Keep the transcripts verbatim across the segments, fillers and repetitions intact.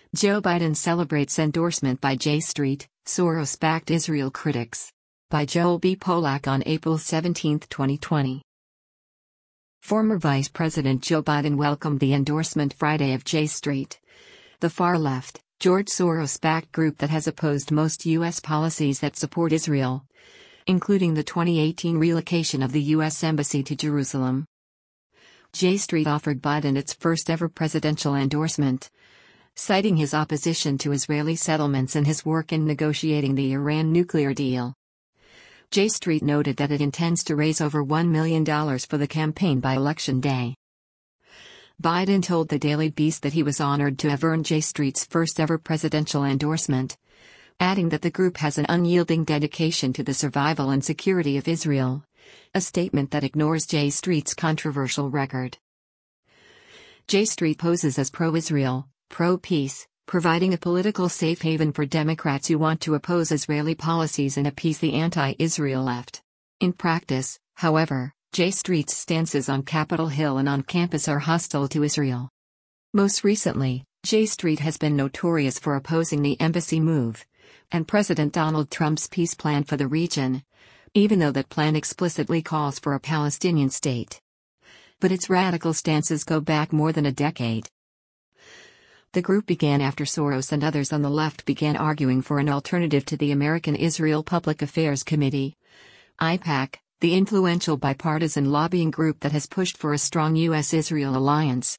Joe Biden celebrates endorsement by J Street, Soros-backed Israel critics. By Joel B. Polak on April seventeenth, twenty twenty. Former Vice President Joe Biden welcomed the endorsement Friday of J Street, the far-left, George Soros-backed group that has opposed most U S policies that support Israel, including the twenty eighteen relocation of the U S Embassy to Jerusalem. J Street offered Biden its first-ever presidential endorsement, citing his opposition to Israeli settlements and his work in negotiating the Iran nuclear deal. J Street noted that it intends to raise over one million dollars for the campaign by Election Day. Biden told the Daily Beast that he was honored to have earned J Street's first-ever presidential endorsement, adding that the group has an unyielding dedication to the survival and security of Israel, a statement that ignores J Street's controversial record. J Street poses as pro-Israel, pro-peace, providing a political safe haven for Democrats who want to oppose Israeli policies and appease the anti-Israel left. In practice, however, J Street's stances on Capitol Hill and on campus are hostile to Israel. Most recently, J Street has been notorious for opposing the embassy move and President Donald Trump's peace plan for the region, even though that plan explicitly calls for a Palestinian state. But its radical stances go back more than a decade. The group began after Soros and others on the left began arguing for an alternative to the American Israel Public Affairs Committee, I PAC, the influential bipartisan lobbying group that has pushed for a strong U S-Israel alliance.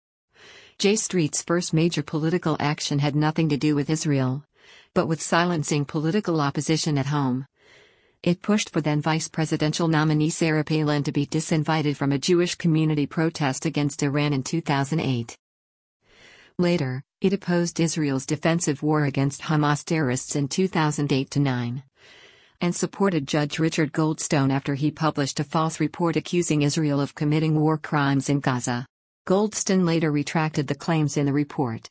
J Street's first major political action had nothing to do with Israel, but with silencing political opposition at home. It pushed for then vice presidential nominee Sarah Palin to be disinvited from a Jewish community protest against Iran in two thousand eight. Later, it opposed Israel's defensive war against Hamas terrorists in two thousand eight to nine, and supported Judge Richard Goldstone after he published a false report accusing Israel of committing war crimes in Gaza. Goldstone later retracted the claims in the report.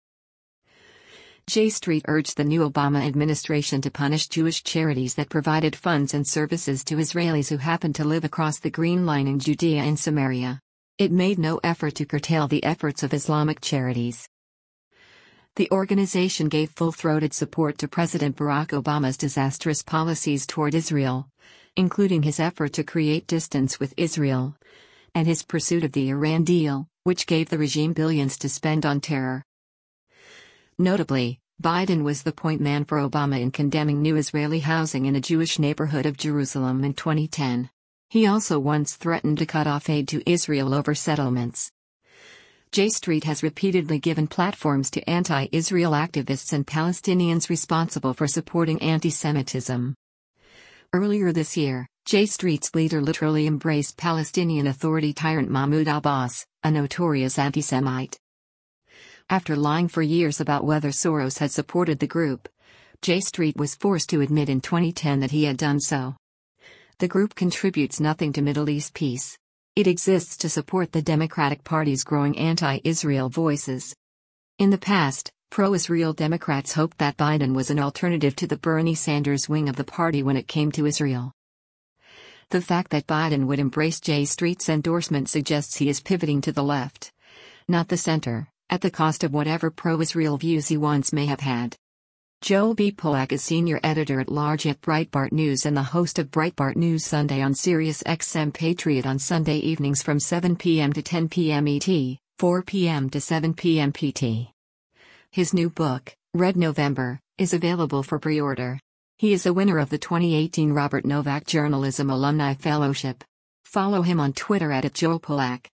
J Street urged the new Obama administration to punish Jewish charities that provided funds and services to Israelis who happened to live across the Green Line in Judea and Samaria. It made no effort to curtail the efforts of Islamic charities. The organization gave full-throated support to President Barack Obama's disastrous policies toward Israel, including his effort to create distance with Israel, and his pursuit of the Iran deal, which gave the regime billions to spend on terror. Notably, Biden was the point man for Obama in condemning new Israeli housing in a Jewish neighborhood of Jerusalem in twenty ten. He also once threatened to cut off aid to Israel over settlements. J Street has repeatedly given platforms to anti-Israel activists and Palestinians responsible for supporting anti-Semitism. Earlier this year, J Street's leader literally embraced Palestinian Authority tyrant Mahmoud Abbas, a notorious anti-Semite. After lying for years about whether Soros had supported the group, J Street was forced to admit in twenty ten that he had done so. The group contributes nothing to Middle East peace. It exists to support the Democratic Party's growing anti-Israel voices. In the past, pro-Israel Democrats hoped that Biden was an alternative to the Bernie Sanders wing of the party when it came to Israel. The fact that Biden would embrace J Street's endorsement suggests he is pivoting to the left, not the center, at the cost of whatever pro-Israel views he once may have had. Joel B. Polak is senior editor-at-large at Breitbart News and the host of Breitbart News Sunday on Sirius X M Patriot on Sunday evenings from seven p m to ten p m E T, four p m to seven p m P T. His new book, Red November, is available for pre-order. He is a winner of the twenty eighteen Robert Novak Journalism Alumni Fellowship. Follow him on Twitter at Joel Polak.